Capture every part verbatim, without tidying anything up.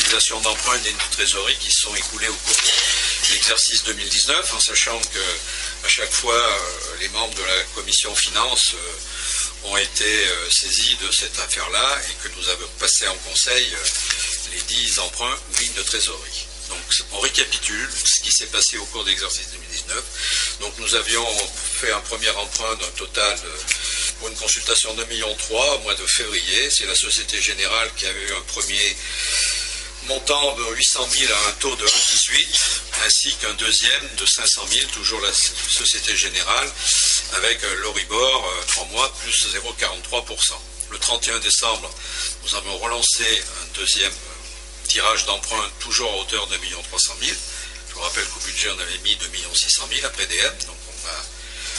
liquidations d'emprunt et de trésorerie qui se sont écoulées au cours de l'exercice deux mille dix-neuf, en sachant que à chaque fois euh, les membres de la commission finances euh, ont été euh, saisis de cette affaire-là et que nous avons passé en conseil euh, les dix emprunts ou lignes de trésorerie. Donc on récapitule ce qui s'est passé au cours de l'exercice deux mille dix-neuf. Donc nous avions fait un premier emprunt d'un total de, pour une consultation de un virgule trois million au mois de février. C'est la Société Générale qui avait eu un premier montant de huit cent mille à un taux de un virgule dix-huit, ainsi qu'un deuxième de cinq cent mille, toujours la Société Générale, avec l'Euribor euh, trois mois plus zéro virgule quarante-trois pour cent. Le trente et un décembre, nous avons relancé un deuxième tirage d'emprunt toujours à hauteur de un million trois cent mille. Je vous rappelle qu'au budget on avait mis deux millions six cent mille après D M, donc on va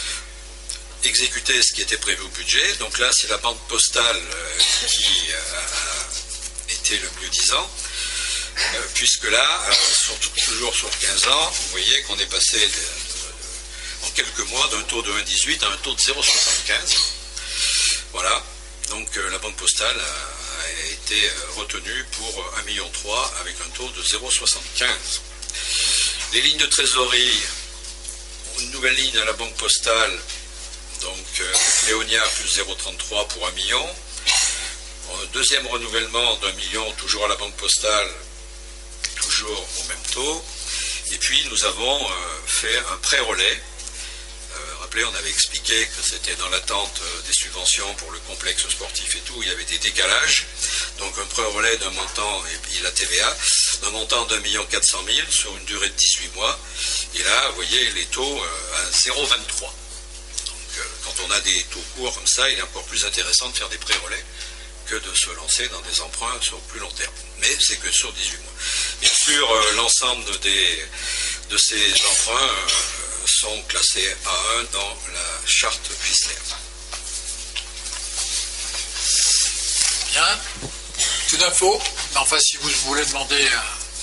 exécuter ce qui était prévu au budget. Donc là c'est la banque postale euh, qui euh, a été le mieux disant, euh, puisque là, euh, sur, toujours sur quinze ans, vous voyez qu'on est passé de, de, de, en quelques mois d'un taux de un virgule dix-huit à un taux de zéro virgule soixante-quinze. Voilà, donc euh, la banque postale a a été retenu pour un virgule trois million avec un taux de zéro virgule soixante-quinze. Les lignes de trésorerie, une nouvelle ligne à la banque postale, donc euh, Léonia plus zéro virgule trente-trois pour un million. Un deuxième renouvellement d'un million, toujours à la banque postale, toujours au même taux. Et puis nous avons euh, fait un prêt relais. Rappelez, on avait expliqué que c'était dans l'attente des subventions pour le complexe sportif et tout, il y avait des décalages. Donc un prêt relais d'un montant, et puis la T V A, d'un montant d'un million quatre cent mille sur une durée de dix-huit mois. Et là, vous voyez, les taux à zéro virgule vingt-trois. Donc quand on a des taux courts comme ça, il est encore plus intéressant de faire des prêts relais que de se lancer dans des emprunts sur plus long terme. Mais c'est que sur dix-huit mois. Bien sûr, euh, l'ensemble des, de ces emprunts euh, sont classés A un dans la charte Chrysler. Bien. Tout d'info. Enfin, si vous voulez demander, euh,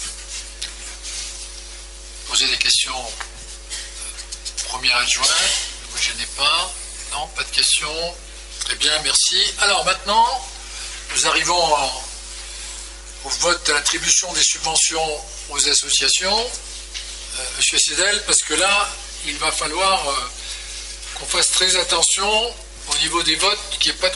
poser des questions, euh, premier adjoint, ne vous gênez pas. Non, pas de questions. Très bien, merci. Alors maintenant, nous arrivons en, au vote de l'attribution des subventions aux associations. Euh, Monsieur Cédel, parce que là, il va falloir euh, qu'on fasse très attention au niveau des votes, qu'il n'y ait pas de